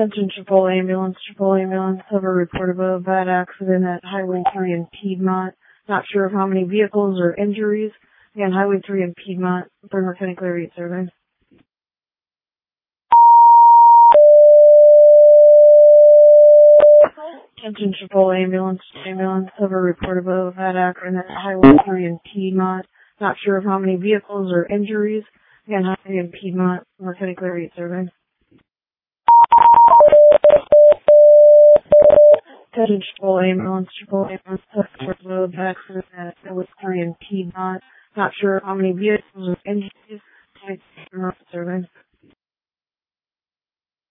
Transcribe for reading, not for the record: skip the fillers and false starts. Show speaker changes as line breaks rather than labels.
Attention Triple ambulance, have a report of a bad accident at Highway 3 in Piedmont. Not sure of how many vehicles or injuries. Again, Highway 3 in Piedmont, Bremer County Clear 8 serving. Attention Triple ambulance, have a report of a bad accident at Highway 3 in Piedmont. Not sure of how many vehicles or injuries. Again, Highway 3 in Piedmont, Bremer County Clear 8 serving. Attention Triple ambulance, have a report of a bad accident at Highway 3 in Piedmont. Not sure how many vehicles or injuries. Highway 3 serving.